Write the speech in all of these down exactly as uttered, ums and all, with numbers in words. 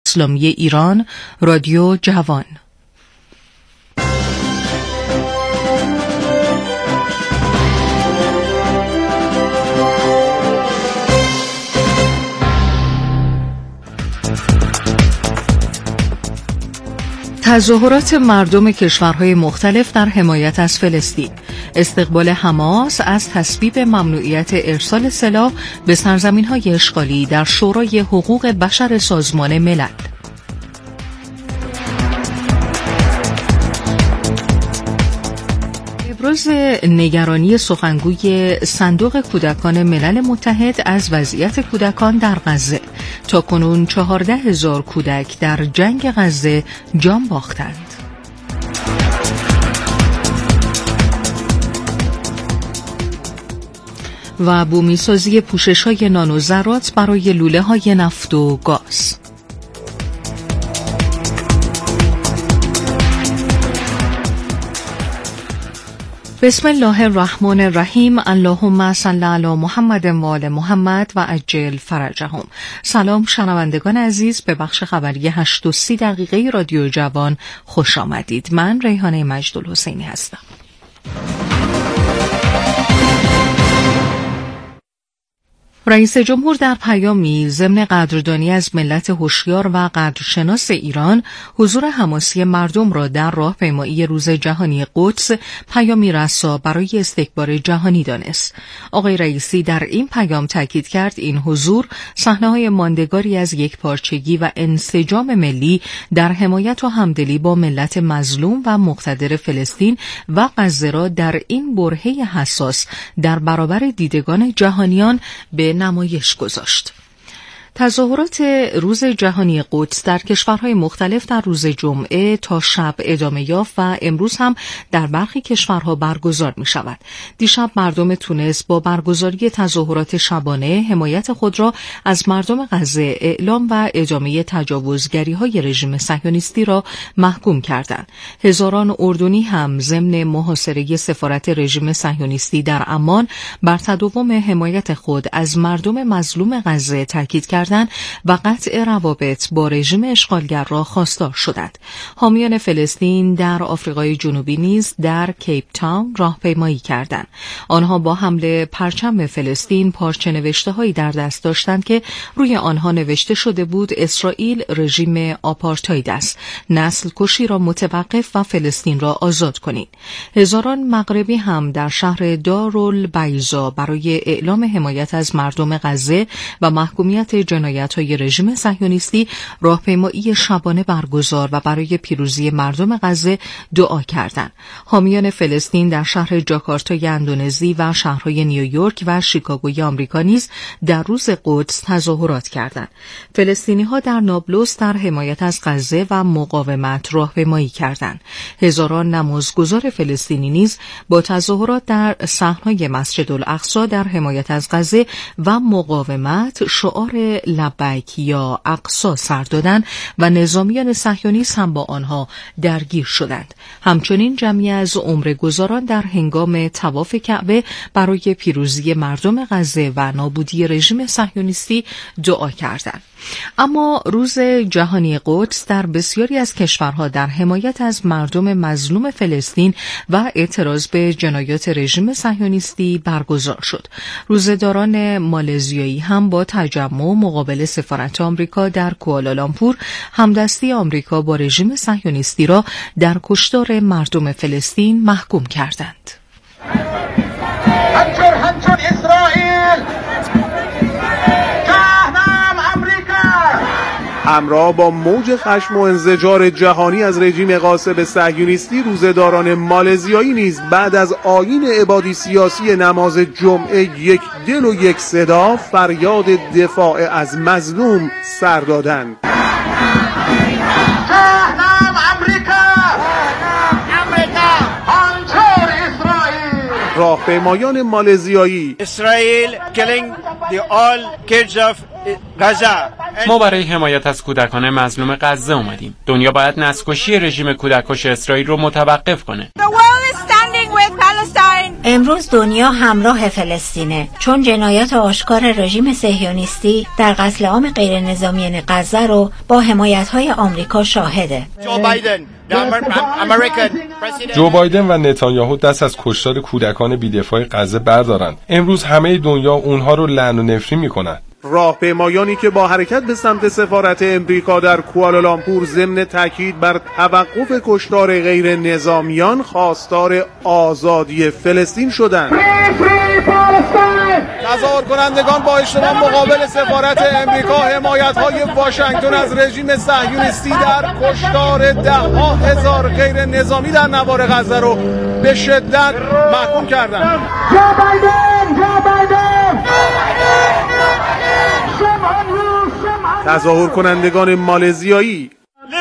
اسلامی ایران، رادیو جوان. تظاهرات مردم کشورهای مختلف در حمایت از فلسطین، استقبال حماس از تصویب ممنوعیت ارسال سلاح به سرزمین‌های اشغالی در شورای حقوق بشر سازمان ملل. ابراز نگرانی سخنگوی صندوق کودکان ملل متحد از وضعیت کودکان در غزه. تاکنون چهارده هزار کودک در جنگ غزه جان باختند. و بومیسازی پوشش‌های نانو ذرات برای لوله‌های نفت و گاز. بسم الله الرحمن الرحیم. اللهم صل علی محمد و آل محمد و عجل فرجهم. سلام شنوندگان عزیز، به بخش خبری هشت و سی دقیقه رادیو جوان خوش آمدید. من ریحانه مجدالحسینی هستم. رئیس جمهور در پیامی ضمن قدردانی از ملت هوشیار و قدرشناس ایران حضور حماسی مردم را در راهپیمایی روز جهانی قدس پیامی رسا برای استکبار جهانی دانست. آقای رئیسی در این پیام تاکید کرد این حضور صحنه‌های ماندگاری از یکپارچگی و انسجام ملی در حمایت و همدلی با ملت مظلوم و مقتدر فلسطین و غزه را در این برهه حساس در برابر دیدگان جهانیان به نمایش گذاشت. تظاهرات روز جهانی قدس در کشورهای مختلف در روز جمعه تا شب ادامه یافت و امروز هم در برخی کشورها برگزار می شود. دیشب مردم تونس با برگزاری تظاهرات شبانه حمایت خود را از مردم غزه اعلام و ادامه تجاوزگری های رژیم صهیونیستی را محکوم کردند. هزاران اردنی هم ضمن محاصره سفارت رژیم صهیونیستی در عمان بر تداوم حمایت خود از مردم مظلوم غزه تاکید کردند و قطع روابط با رژیم اشغالگر را خواستار شدند. حامیان فلسطین در آفریقای جنوبی نیز در کیپ تاون راهپیمایی کردند. آنها با حمل پرچم فلسطین پارچه نوشته‌هایی در دست داشتند که روی آنها نوشته شده بود اسرائیل رژیم آپارتاید است. نسل کشی را متوقف و فلسطین را آزاد کنید. هزاران مغربی هم در شهر دارالبیضا برای اعلام حمایت از مردم غزه و محکومیت جنایت‌های رژیم صهیونیستی راهپیمایی شبانه برگزار و برای پیروزی مردم غزه دعا کردند. حامیان فلسطین در شهر جاکارتای اندونزی و شهرهای نیویورک و شیکاگوی آمریکا نیز در روز قدس تظاهرات کردند. فلسطینی‌ها در نابلس در حمایت از غزه و مقاومت راهپیمایی کردند. هزاران نمازگزار فلسطینی نیز با تظاهرات در صحنهای مسجد الاقصی در حمایت از غزه و مقاومت شعار لبیک یا اقصی سر دادند و نظامیان صهیونیست هم با آنها درگیر شدند. همچنین جمعی از عمره‌گزاران در هنگام طواف کعبه برای پیروزی مردم غزه و نابودی رژیم صهیونیستی دعا کردند. اما روز جهانی قدس در بسیاری از کشورها در حمایت از مردم مظلوم فلسطین و اعتراض به جنایات رژیم صهیونیستی برگزار شد. روزه‌داران مالزیایی هم با تجمع مقابل سفارت آمریکا در کوالالامپور همدستی آمریکا با رژیم صهیونیستی را در کشتار مردم فلسطین محکوم کردند. همچون همچون اسرائیل همراه با موج خشم و انزجار جهانی از رژیم غاصب صهیونیستی، روزه‌داران مالزیایی نیز بعد از آیین عبادی سیاسی نماز جمعه یک دل و یک صدا فریاد دفاع از مظلوم سر دادند. راهپیمایان مالزیایی اسرائیل killing the all kids of Gaza. ما برای حمایت از کودکان مظلوم غزه اومدیم. دنیا باید نسل‌کشی رژیم کودککش اسرائیل رو متوقف کنه. The world is standing with Palestine امروز دنیا همراه فلسطینه، چون جنایات آشکار رژیم صهیونیستی در قتل عام غیر نظامیان غزه رو با حمایت‌های آمریکا شاهده. جو بایدن جو بایدن و نتانیاهو دست از کشتار کودکان بی‌دفاع غزه بردارند. امروز همه دنیا اونها رو لعن و نفرین میکنن. راهپیمایانی که با حرکت به سمت سفارت امریکا در کوالالامپور ضمن تاکید بر توقف کشتار غیر نظامیان خواستار آزادی فلسطین شدند. تظاهر کنندگان با اجتماع مقابل سفارت امریکا حمایت‌های واشنگتن از رژیم صهیونیستی در کشتار ده ها هزار غیر نظامی در نوار غزه رو به شدت محکوم کردند. تظاهر کنندگان مالزیایی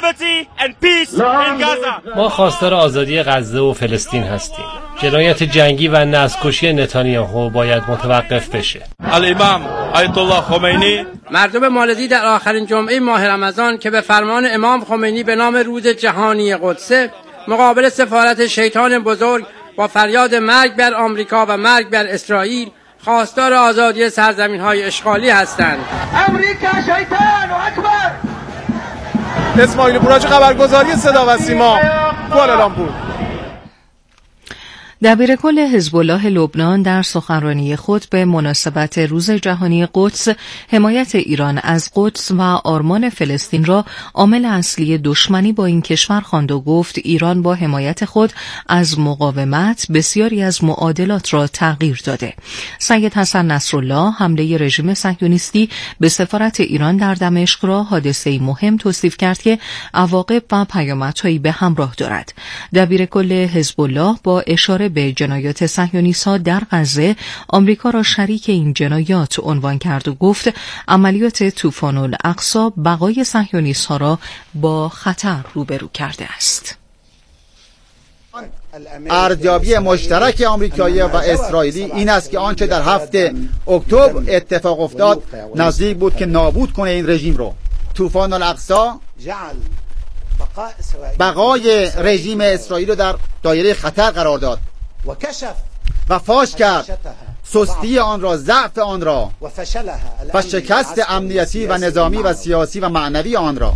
ما خواستار آزادی غزه و فلسطین هستیم. جنایت جنگی و نسل‌کشی نتانیاهو باید متوقف بشه. الامام آیت الله خمینی. مردم مالزی در آخرین جمعه ماه رمضان که به فرمان امام خمینی به نام روز جهانی قدس مقابل سفارت شیطان بزرگ با فریاد مرگ بر آمریکا و مرگ بر اسرائیل خواستار آزادی سرزمین‌های اشغالی هستند. امریکا شیطان و اکبر. اسماعیل براج، خبرگزاری صدا و سیما، کوالالامپور. دبیر کل حزب الله لبنان در سخنرانی خود به مناسبت روز جهانی قدس حمایت ایران از قدس و آرمان فلسطین را عامل اصلی دشمنی با این کشور خواند و گفت ایران با حمایت خود از مقاومت بسیاری از معادلات را تغییر داده. سید حسن نصرالله حمله رژیم صهیونیستی به سفارت ایران در دمشق را حادثه‌ای مهم توصیف کرد که عواقب و پیامدهایی به همراه دارد. دبیر کل حزب الله با اشاره به جنایات صهیونیست‌ها در غزه آمریکا را شریک این جنایات عنوان کرد و گفت عملیات طوفان الاقصی بقای صهیونیست‌ها را با خطر روبرو کرده است. ارزیابی مشترک آمریکایی و اسرائیلی این است که آنچه در هفته اکتبر اتفاق افتاد نزدیک بود که نابود کنه این رژیم رو. طوفان الاقصی بقای رژیم اسرائیل رو در دایره خطر قرار داد و فاش کرد سستی آن را، ضعف آن را و شکست امنیتی و نظامی و سیاسی و معنوی آن را.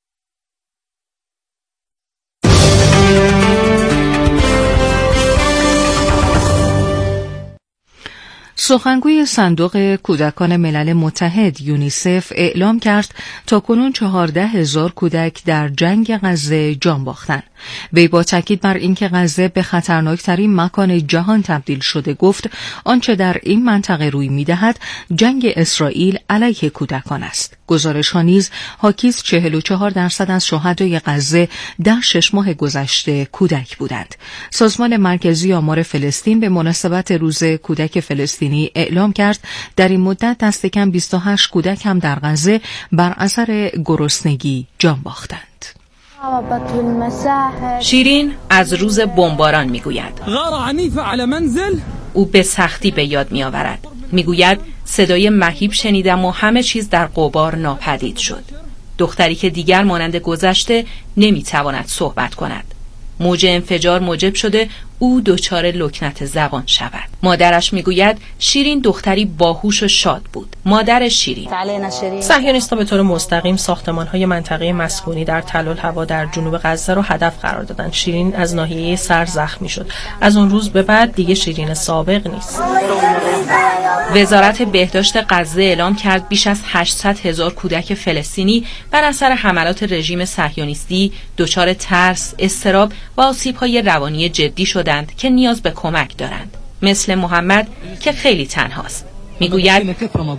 سخنگوی صندوق کودکان ملل متحد یونیسف اعلام کرد تاکنون چهارده هزار کودک در جنگ غزه جان باختند. وی با تاکید بر اینکه غزه به خطرناکترین مکان جهان تبدیل شده گفت آنچه در این منطقه روی می‌دهد جنگ اسرائیل علیه کودکان است. گزارش‌ها نیز حاکیز چهل و چهار درصد از شهدای غزه در شش ماه گذشته کودک بودند. سازمان مرکزی آمار فلسطین به مناسبت روز کودک فلسطینی اعلام کرد در این مدت دست کم بیست و هشت کودک هم در غزه بر اثر گرسنگی جان باختند. شیرین از روز بمباران میگوید. او به سختی به یاد میآورد. میگوید صدای مهیب شنیدم و همه چیز در غبار ناپدید شد. دختری که دیگر مانند گذشته نمیتواند صحبت کند. موج انفجار موجب شده او دچار لکنت زبان شود. مادرش میگوید شیرین دختری باهوش و شاد بود. مادر شیرین: صهیونیست‌ها به طور مستقیم ساختمان‌های منطقه مسکونی در تل الهوا در جنوب غزه را هدف قرار دادند. شیرین از ناحیه سر زخمی شد. از اون روز به بعد دیگه شیرین سابق نیست. وزارت بهداشت غزه اعلام کرد بیش از هشتصد هزار کودک فلسطینی بر اثر حملات رژیم صهیونیستی دچار ترس، اضطراب و آسیب‌های روانی جدی شدند که نیاز به کمک دارند. مثل محمد که خیلی تنهاست. میگوید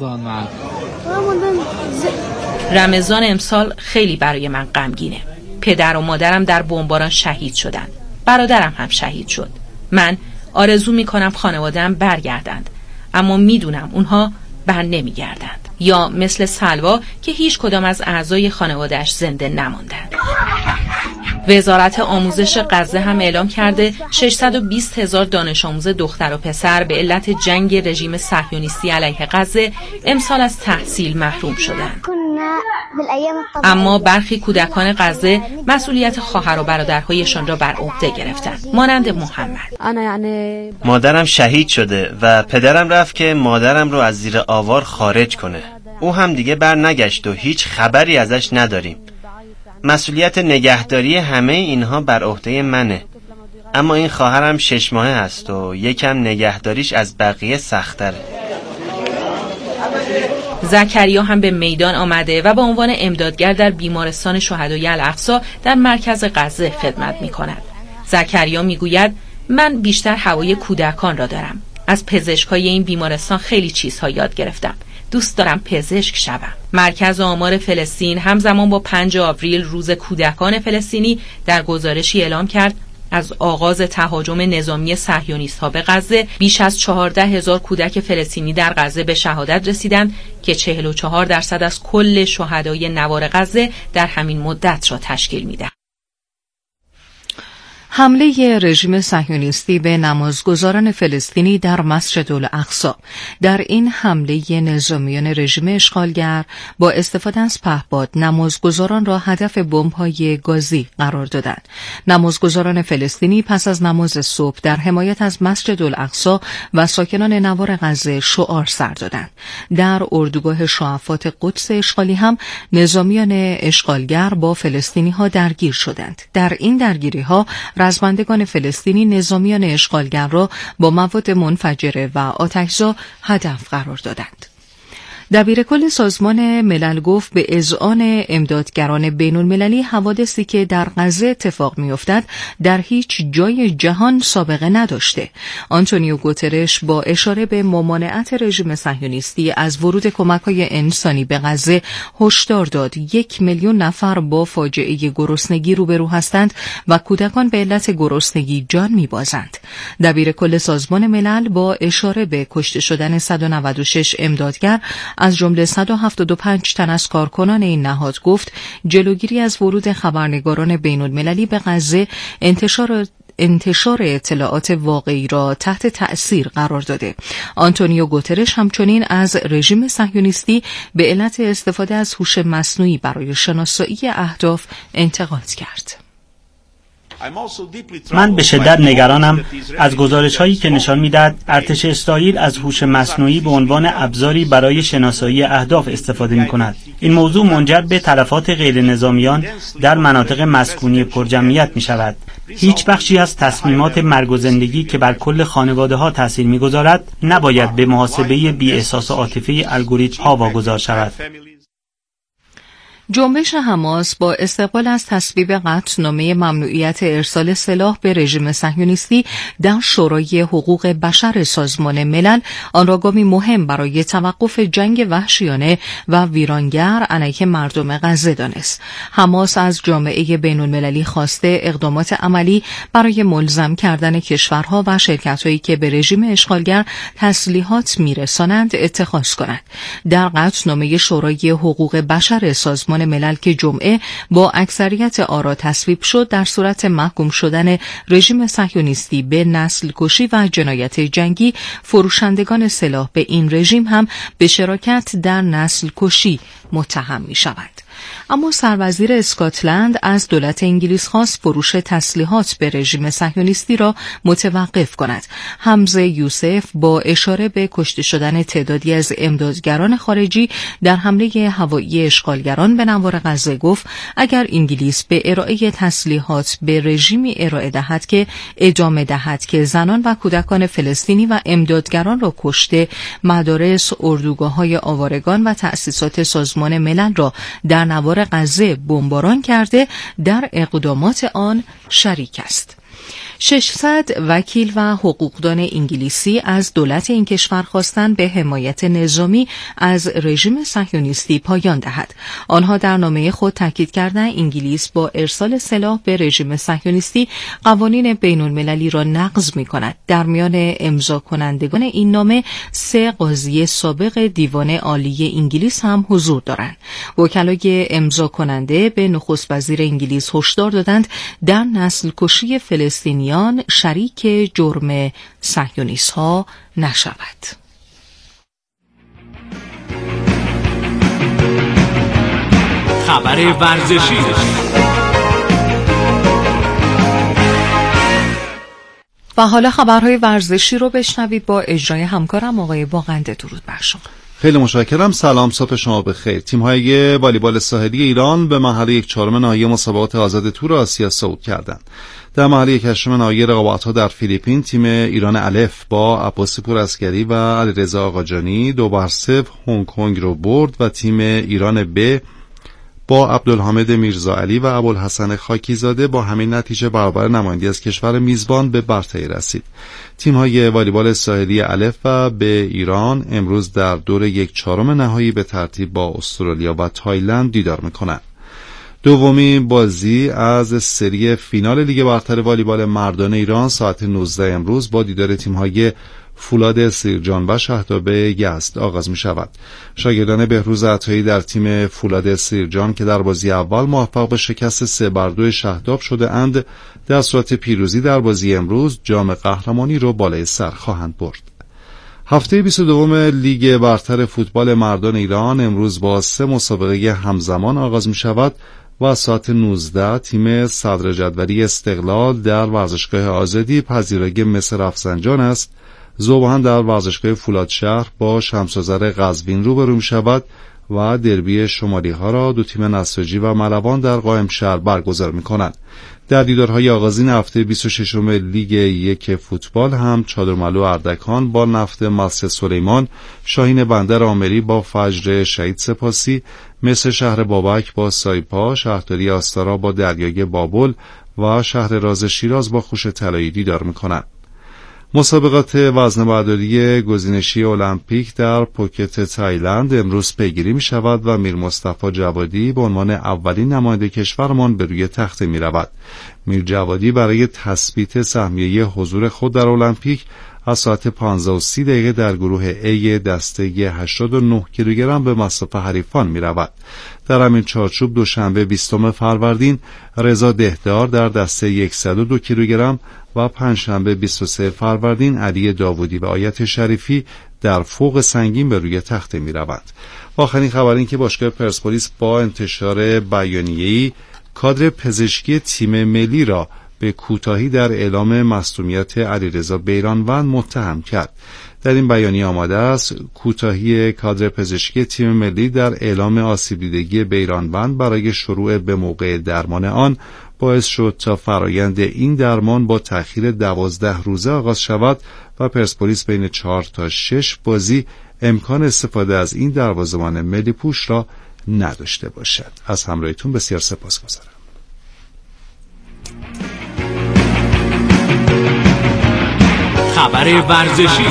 رمضان امسال خیلی برای من غمگینه. پدر و مادرم در بمباران شهید شدند. برادرم هم شهید شد. من آرزو میکنم خانواده‌ام برگردند، اما میدونم اونها بر نمیگردند. یا مثل سلوا که هیچ کدام از اعضای خانواده‌اش زنده نماندند. وزارت آموزش غزه هم اعلام کرده ششصد و بیست هزار دانش آموز دختر و پسر به علت جنگ رژیم صهیونیستی علیه غزه امسال از تحصیل محروم شدند. اما برخی کودکان غزه مسئولیت خواهر و برادرهایشان را بر عهده گرفتند، مانند محمد. مادرم شهید شده و پدرم رفت که مادرم رو از زیر آوار خارج کنه. او هم دیگه بر نگشت و هیچ خبری ازش نداریم. مسئولیت نگهداری همه اینها بر عهده منه. اما این خواهرم شش ماهه هست و یکم نگهداریش از بقیه سخت‌تره. زکریا هم به میدان آمده و به عنوان امدادگر در بیمارستان شهدای الاقصی در مرکز غزه خدمت می کند. زکریا می گوید من بیشتر هوای کودکان را دارم. از پزشکای این بیمارستان خیلی چیزها یاد گرفتم. دوست دارم پزشک شوم. مرکز آمار فلسطین همزمان با پنجم آوریل روز کودکان فلسطینی در گزارشی اعلام کرد از آغاز تهاجم نظامی صهیونیست‌ها به غزه بیش از چهارده هزار کودک فلسطینی در غزه به شهادت رسیدند که چهل و چهار درصد از کل شهدای نوار غزه در همین مدت را تشکیل می‌دهند. حمله رژیم صهیونیستی به نمازگزاران فلسطینی در مسجد الاقصی. در این حمله نظامیان رژیم اشغالگر با استفاده از پهپاد نمازگزاران را هدف بمب‌های گازی قرار دادند. نمازگزاران فلسطینی پس از نماز صبح در حمایت از مسجد الاقصی و ساکنان نوار غزه شعار سر دادند. در اردوگاه شعفات قدس اشغالی هم نظامیان اشغالگر با فلسطینی‌ها درگیر شدند. در این درگیری‌ها رزمندگان فلسطینی نظامیان اشغالگر را با مواد منفجره و آتش‌زا هدف قرار دادند. دبیرکل سازمان ملل گفت به اذعان امدادگران بین المللی حوادثی که در غزه اتفاق می‌افتد در هیچ جای جهان سابقه نداشته. آنتونیو گوترش با اشاره به ممانعت رژیم صهیونیستی از ورود کمک‌های انسانی به غزه هشدار داد یک میلیون نفر با فاجعه گرسنگی روبرو هستند و کودکان به علت گرسنگی جان می‌بازند. دبیرکل سازمان ملل با اشاره به کشته شدن صد و نود و شش امدادگر از جمله صد و هفتاد و پنج تن از کارکنان این نهاد گفت جلوگیری از ورود خبرنگاران بین المللی به غزه انتشار انتشار اطلاعات واقعی را تحت تأثیر قرار داده. آنتونیو گوترش همچنین از رژیم صهیونیستی به علت استفاده از هوش مصنوعی برای شناسایی اهداف انتقاد کرد. من به شدت نگرانم از گزارش‌هایی که نشان می‌دهد ارتش اسرائیل از هوش مصنوعی به عنوان ابزاری برای شناسایی اهداف استفاده می‌کند. این موضوع منجر به تلفات غیر نظامیان در مناطق مسکونی پرجمعیت می‌شود. هیچ بخشی از تصمیمات مرگ و زندگی که بر کل خانواده‌ها تأثیر می‌گذارد نباید به محاسبه بی‌احساس و عاطفی الگوریتم‌ها واگذار شود. جنبش حماس با استقبال از تصویب قطعنامه ممنوعیت ارسال سلاح به رژیم صهیونیستی در شورای حقوق بشر سازمان ملل آن را گامی مهم برای توقف جنگ وحشیانه و ویرانگر علیه مردم غزه دانست. حماس از جامعه بین المللی خواسته اقدامات عملی برای ملزم کردن کشورها و شرکت‌هایی که به رژیم اشغالگر تسلیحات میرسانند اتخاذ کنند. در قطعنامه شورای حقوق بشر سازمان ملل که جمعه با اکثریت آرا تصویب شد در صورت محکوم شدن رژیم صهیونیستی به نسل کشی و جنایت جنگی، فروشندگان سلاح به این رژیم هم به شراکت در نسل کشی متهم می شود. اما سروزیر اسکاتلند از دولت انگلیس خواست فروش تسلیحات به رژیم صهیونیستی را متوقف کند. حمزه یوسف با اشاره به کشته شدن تعدادی از امدادگران خارجی در حمله هوایی اشغالگران به نوار غزه گفت اگر انگلیس به ارائه تسلیحات به رژیمی ارائه دهد که ادامه دهد که زنان و کودکان فلسطینی و امدادگران را کشته، مدارس، اردوگاه‌های آوارگان و تأسیسات سازمان ملل را در نوار غزه بمباران کرده، در اقدامات آن شریک است. ششصد وکیل و حقوقدان انگلیسی از دولت این کشور خواستند به حمایت نظامی از رژیم صهیونیستی پایان دهد. آنها در نامه خود تاکید کردند انگلیس با ارسال سلاح به رژیم صهیونیستی قوانین بین المللی را نقض می کند. در میان امضا کنندگان این نامه سه قاضی سابق دیوان عالی انگلیس هم حضور دارند. وکلای امضا کننده به نخست وزیر انگلیس هشدار دادند در نسل کشی فلسطینی شریک جرم صهیونیست‌ها نشود. خبر ورزشی. و حالا خبرهای ورزشی رو بشنوید با اجرای همکارم آقای باغنده. درود بر شما. خیلی متشکرم. سلام، صبح شما بخیر. تیم‌های والیبال ساحلی ایران به مرحله یک چهارم نهایی مسابقات آزاد تور آسیا صعود کردند. در مرحله یک هشتم نهایی رقابت‌ها در فیلیپین تیم ایران الف با عباس پورعسکری و علیرضا آقاجانی دو بر صفر هنگ کنگ رو برد و تیم ایران ب با عبدالحامد میرزاعلی و ابوالحسن خاکیزاده با همین نتیجه برابر نمایندگی از کشور میزبان به برتری رسید. تیم‌های والیبال ساحلی الف و به ایران امروز در دور یک چهارم نهایی به ترتیب با استرالیا و تایلند دیدار می‌کنند. دومین بازی از سری فینال لیگ برتر والیبال مردان ایران ساعت نوزده امروز با دیدار تیم‌های فولاد سیرجان و شهداب یزد آغاز می شود. شاگردان بهروز عطایی در تیم فولاد سیرجان که در بازی اول موفق به شکست سه بر دو شهداب شده اند، در صورت پیروزی در بازی امروز جام قهرمانی را بالای سر خواهند برد. هفته بیست و دوم لیگ برتر فوتبال مردان ایران امروز با سه مسابقه همزمان آغاز می شود و ساعت نوزده تیم صدر جدولی استقلال در ورزشگاه آزادی پذیرای مصر رفسنجان است. ذوبان در ورزشگاه فولادشهر با شمس‌آذر قزوین روبرو می‌شود و دربی شمالی ها را دو تیم نساجی و ملوان در قائمشهر برگزار می‌کنند. در دیدارهای آغازین هفته بیست و ششم لیگ یک فوتبال هم چادرملو اردکان با نفت مصر سلیمان، شاهین بندر آمری با فجر شهید سپاسی، مصر شهر بابک با سایپا، شهرداری آستارا با دریای بابل و شهر راز شیراز با خوش طلایی دیدار می‌کنند. مسابقات وزنه‌برداری گزینشی المپیک در پوکت تایلند امروز پیگیری می شود و میر مصطفی جوادی به عنوان اولین نماینده کشورمان به روی تخته می رود. میر جوادی برای تثبیت سهمیه حضور خود در المپیک از ساعت پانزده و سی دقیقه در گروه A دسته هشتاد و نه کیلوگرم به مصاف حریفان می رود. در همین چارچوب دوشنبه بیستم فروردین رضا دهدار در دسته صد و دو کیلوگرم و پنجشنبه بیست و سوم فروردین علی داوودی و آیت شریفی در فوق سنگین به روی تخته می روند. آخرین خبر این که باشگاه پرسپولیس با انتشار بیانیه‌ای کادر پزشکی تیم ملی را به کوتاهی در اعلام مصدومیت علیرضا بیرانوند متهم کرد. در این بیانیه آمده است کوتاهی کادر پزشکی تیم ملی در اعلام آسیب دیدگی بیرانوند برای شروع به موقع درمان آن باعث شد تا فرایند این درمان با تأخیر دوازده روزه آغاز شود و پرسپولیس بین چهار تا شش بازی امکان استفاده از این دروازه‌بان ملی پوش را نداشته باشد. از همراهیتون بسیار سپاسگزارم. خبر ورزشی.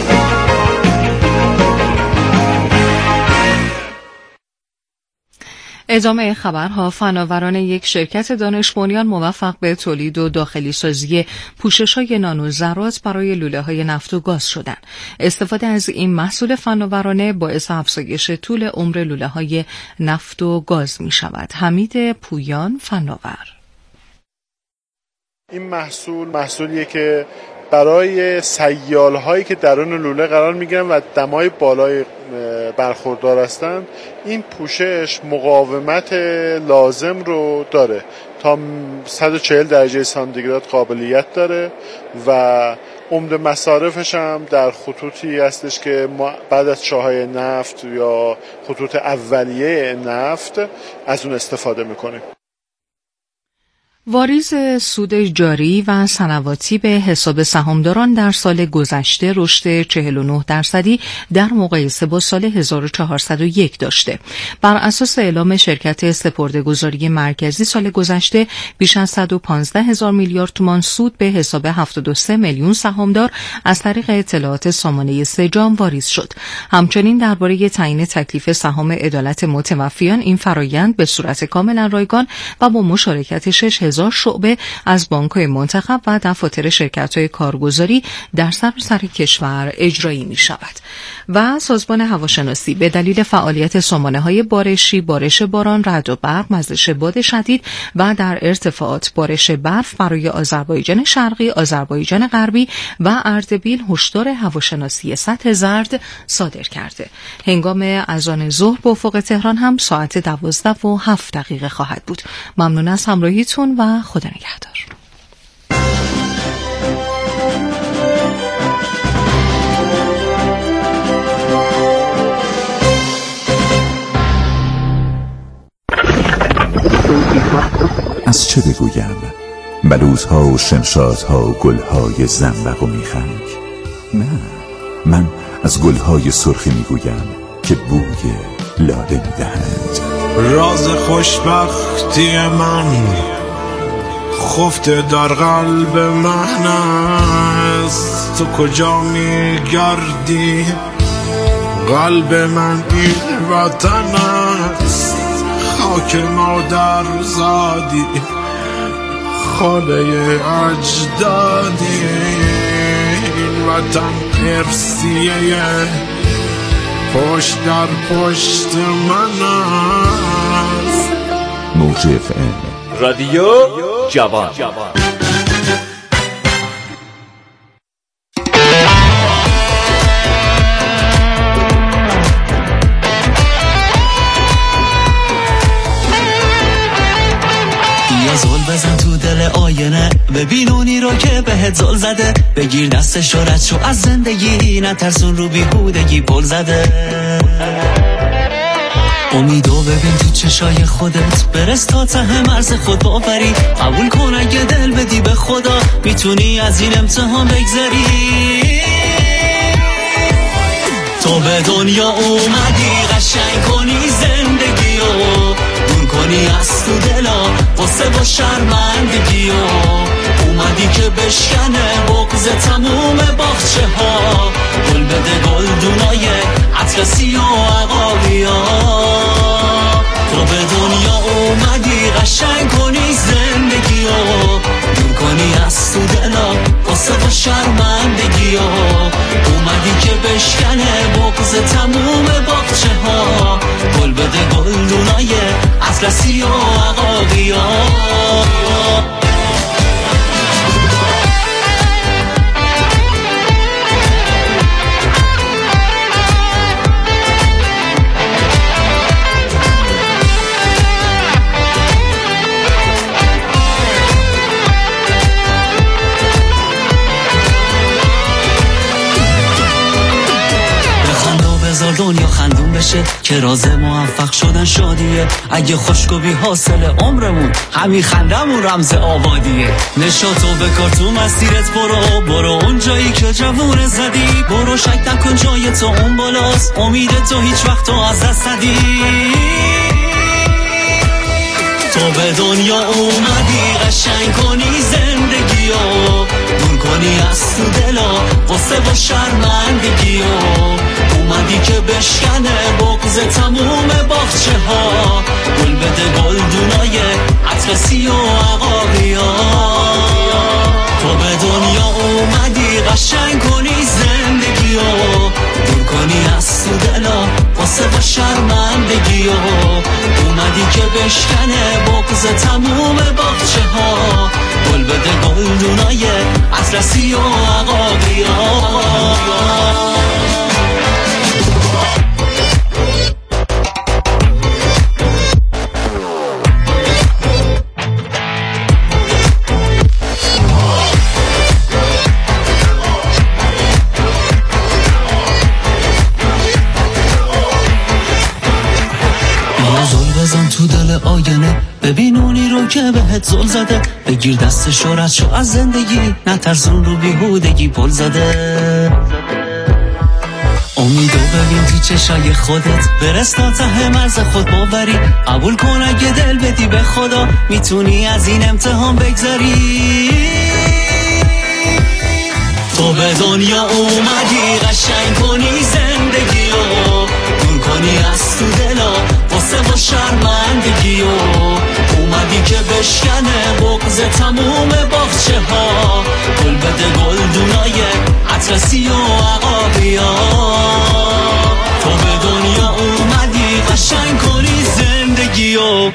ادامه خبرها. فناوران یک شرکت دانش بنیان موفق به تولید و داخلی سازی پوشش‌های نانو ذرات برای لوله‌های نفت و گاز شدند. استفاده از این محصول فناورانه باعث افزایش طول عمر لوله‌های نفت و گاز می‌شود. حمید پویان، فناور. این محصول محصولیه که برای سیال‌هایی که درون لوله قرار می‌گیرن و دمای بالای برخوردار هستند، این پوشش مقاومت لازم رو داره، تا صد و چهل درجه سانتیگراد قابلیت داره و عمده مصارفش هم در خطوطی هستش که ما بعد از چاهای نفت یا خطوط اولیه نفت از اون استفاده میکنیم. واریز سود جاری و سنواتی به حساب سهامداران در سال گذشته رشد چهل و نه درصدی در مقایسه با سال هزار و چهارصد و یک داشته. بر اساس اعلام شرکت سپرده‌گذاری مرکزی سال گذشته بیش از صد و پانزده هزار میلیارد تومان سود به حساب هفتاد و سه میلیون سهامدار از طریق اطلاعات سامانه سجام واریز شد. همچنین درباره تعیین تکلیف سهام عدالت متوفیان این فرایند به صورت کاملا رایگان و با مشارکت شش هزار شعبه از بانک‌های منتخب و دفاتر شرکت‌های کارگزاری در سراسر کشور اجرایی می‌شود. و سازمان هواشناسی به دلیل فعالیت سامانه‌های بارشی، بارش باران، رعد و برق، وزش باد شدید و در ارتفاعات بارش برف برای آذربایجان شرقی، آذربایجان غربی و اردبیل هشدار هواشناسی سطح زرد صادر کرده. هنگام اذان ظهر به افق تهران هم ساعت دوازده و هفت دقیقه خواهد بود. ممنون از همراهیتون و خدا نگهدار. از چه بگویم؟ بلوزها و شمشادها و گلهای زنبق و میخک؟ نه، من از گلهای سرخی میگویم که بوی لاله میدهند. راز خوشبختی من خفته در قلب من است، تو کجا میگردی؟ قلب من این وطن است، خاک مادر زادی، خاله اجدادی، این وطن ارسیه پشت در پشت من است. موج اف ام رادیو جوان. بزن تو دل آینه، ببین اونی رو که بهت زل زده، بگیر دستش و رد شو از زندگی، نترسون رو بیهودگی پل زده. امیدو ببین تو چشای خودت، برس تا ته مرز خود باوری، قبول کن اگه دل بدی به خدا، میتونی از این امتحان بگذری. تو به دنیا اومدی قشنگ کنی زندگیو، دور کنی از تو دلا قصه و شرمندگیو، اومدی که بشکنه بغض تموم باغچه ها، گل بده گلدونای اطلسی و عقابیا. تو به دنیا اومدی قشنگ کنی زندگیو، دور کنی از تو دلا قصه و شرمندگیو، اومدی که بشکنه بغض تموم باغچه ها، گل بده گلدونای اطلسی و عقابیا. دنیا خندون بشه که راز موفق شدن شادیه، اگه خوشگو بی حاصل عمرمون همین خندمون رمز آبادیه. نشاتو بکار تو مسیرت برو، برو اون جایی که جوونه زدی، برو شک نکن جای تو اون بالاست، امید تو هیچ وقت تو از دست ندی. تو به دنیا اومدی قشنگ کنی زندگیو، دور کنی از تو دلا قصه و شرمندگیو، اومدی که بشکنه بغض تموم باغچه ها، گل بده گلدونای اطلسی و عقابیا. تو به دنیا اومدی قشنگ کنی زندگیو، دور کنی از تو دلا قصه و شرمندگیو، اومدی که بشکنه بغض تموم باغچه ها، گل بده گلدونای اطلسی و عقابیا. بزن تو دل آینه، ببین اونی رو که بهت زل زده، بگیر دستش و رد شو از زندگی، نترسون رو بیهودگی پل زده. امیدو ببین تو چشای خودت، برس تا ته مرز خود باوری، قبول کن اگه دل بدی به خدا، میتونی از این امتحان بگذری. تو به دنیا اومدی قشنگ کنی زندگیو، دور کنی از تو دلا قصه و شرمندگیو، اومدی که بشکنه بغض تموم باغچه ها، گل بده گلدونای اطلسی و عقابیا. تو به دنیا اومدی قشنگ کنی زندگیو.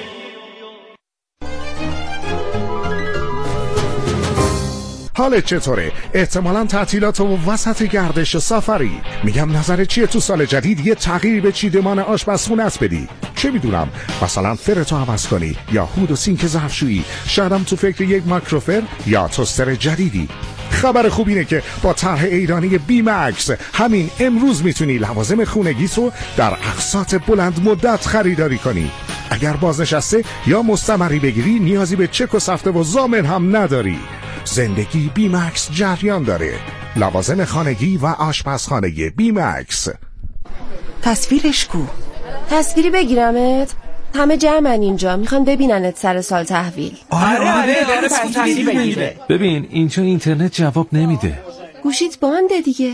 حالت چطوره؟ احتمالاً تعطیلات و وسط گردش و سفری. میگم نظرت چیه تو سال جدید یه تغییر به چیدمان آشپزخونه‌ات بدی؟ چه میدونم، مثلا فرتو عوض کنی یا هود و سینک ظرفشویی. شایدم تو فکر یک مایکروفر یا توستر جدیدی. خبر خوب اینه که با طرح ایرانی بی مکس همین امروز میتونی لوازم خونگیتو در اقساط بلند مدت خریداری کنی. اگر بازنشسته یا مستمری بگیری نیازی به چک و سفته و ضامن هم نداری. زندگی بی مکس جریان داره. لوازم خانگی و آشپزخانه بی مکس. تصویرش کو؟ تصویری بگیرمت؟ همه جمعن اینجا، میخوان ببیننت سر سال تحویل. آره آره داره تصویر بگیره. ببین اینجا اینترنت جواب نمیده. گوشیت بانده دیگه.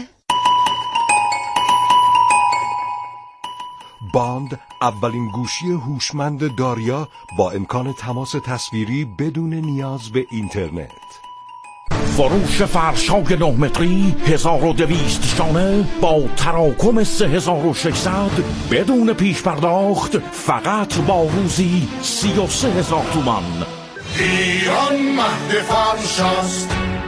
باند اولین گوشی هوشمند داریا با امکان تماس تصویری بدون نیاز به اینترنت. فروش فرش‌های نه متری هزار و دویست شانه با تراکم سه هزار و ششصد بدون پیش پرداخت، فقط با روزی سی و سه هزار تومان. ایران مهد فرش است.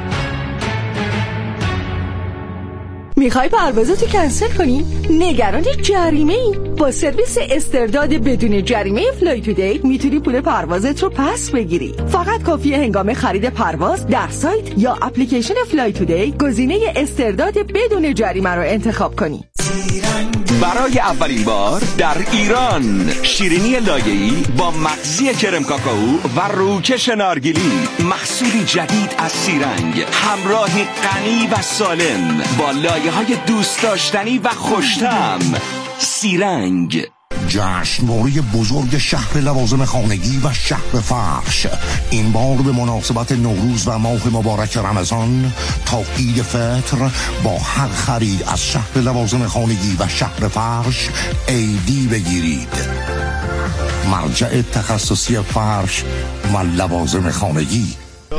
میخوای پروازاتو کنسل کنی؟ نگران جریمه ای؟ با سرویس استرداد بدون جریمه فلای تو دی میتونی پول پروازت رو پس بگیری. فقط کافیه هنگام خرید پرواز در سایت یا اپلیکیشن فلای تو دی گزینه استرداد بدون جریمه رو انتخاب کنی. برای اولین بار در ایران شیرینی لایه‌ای با مغزی کرم کاکائو و روکش نارگیلی، محصولی جدید از سیرنگ، همراهی غنی و سالم با لایه‌های دوست داشتنی و خوش‌طعم. سیرنگ جشنواره بزرگ شهر لوازم خانگی و شهر فرش این بار به مناسبت نوروز و ماه مبارک رمضان تا عید فطر با هر خرید از شهر لوازم خانگی و شهر فرش ایدی بگیرید. مرجع تخصصی فرش و لوازم خانگی.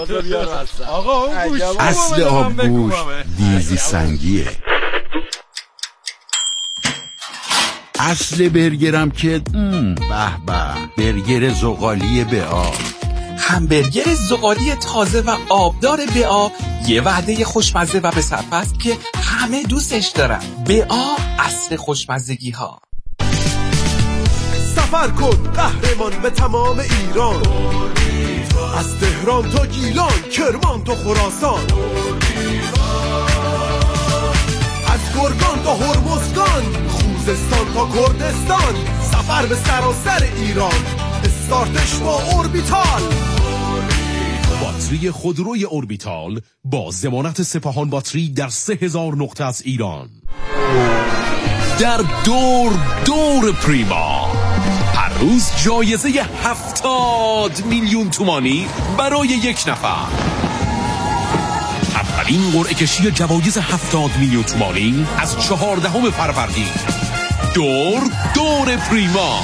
اصل آبگوش دیزی سنگیه. اصل برگرم که به به برگر زغالی بئا. همبرگر زغالی تازه و آبدار بئا یه وعده خوشمزه و به صرف است که همه دوستش دارن. بئا اصل خوشمزگی ها. سفر کن قهرمان به تمام ایران، از تهران تا گیلان، کرمان تا خراسان، از گرگان تا هرمزگان، خوزستان تا کردستان. سفر به سراسر ایران، استارتش با اوربیتال. باتری خودروی اوربیتال با ضمانت سپاهان باتری در سه هزار نقطه از ایران. در دور دور پریما هر روز جایزه هفتاد میلیون تومانی برای یک نفر. اولین قرعه کشی جوایز هفتاد میلیون تومانی از چهاردهم فروردین. دور دور پریما.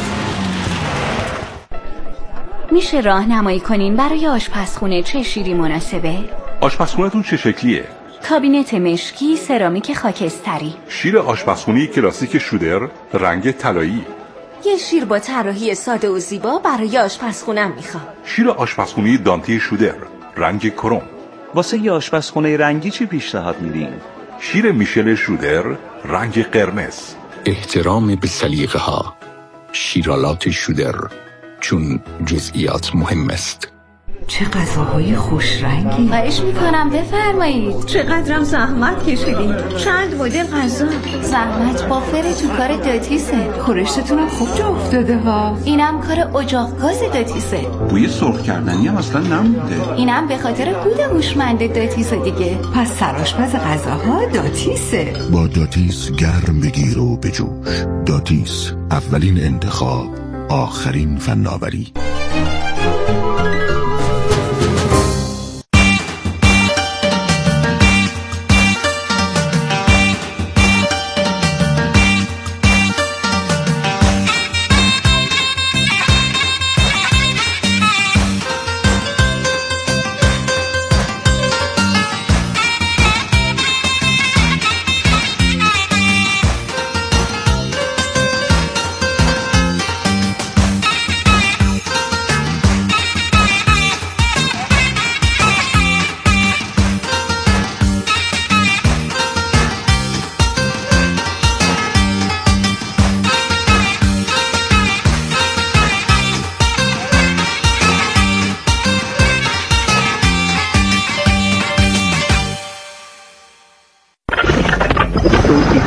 میشه راهنمایی کنین برای آشپزخونه چه شیری مناسبه؟ آشپزخونه‌تون چه شکلیه؟ کابینت مشکی، سرامیک خاکستری. شیر آشپزخونه کلاسیک شودر رنگ طلایی. یه شیر با طراحی ساده و زیبا برای آشپزخونه‌ام میخوام. شیر آشپزخونه دانته شودر رنگ کرم. واسه یه آشپزخونه رنگی چی پیشنهاد میدین؟ شیر میشل شودر رنگ قرمز. احترام به سلیقه ها. شیرالات شودر، چون جزئیات مهم است. چه غذاهای خوش رنگی. خواهش میکنم بفرمایید. چقدرم زحمت کشیدید. چند مدل غذا. زحمت بافر تو کار داتیسه. خورشتتونم خوب جا افتاده ها. اینم کار اجاق گاز داتیسه. بوی سرخ کردنی هم اصلا نمونده. اینم به خاطر هود هوشمند داتیسه دیگه. پس سرآشپز غذاها داتیسه. با داتیس گرم بگیر و بجوش. داتیس، اولین انتخاب، آخرین فناوری.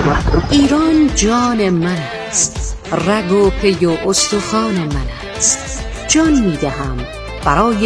ایران جان من است، رگ و پی و استخوان من است. جان میدهم برای